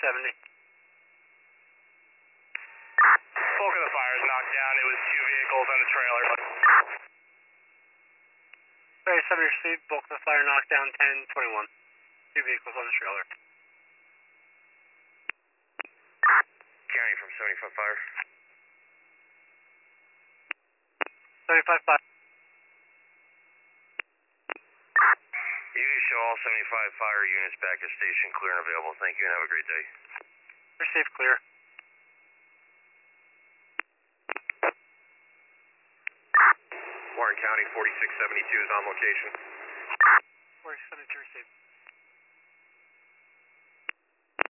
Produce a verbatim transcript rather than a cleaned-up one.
seventy. Bulk of the fire is knocked down. It was two vehicles on the trailer. Sorry, seventy received. Bulk of the fire knocked down ten twenty-one. Two vehicles on the trailer. County from seventy-five fire. seventy-five five. You can show all seventy-five fire units back at station clear and available. Thank you and have a great day. Received clear. Warren County forty-six seventy-two is on location. forty-six seventy-two received.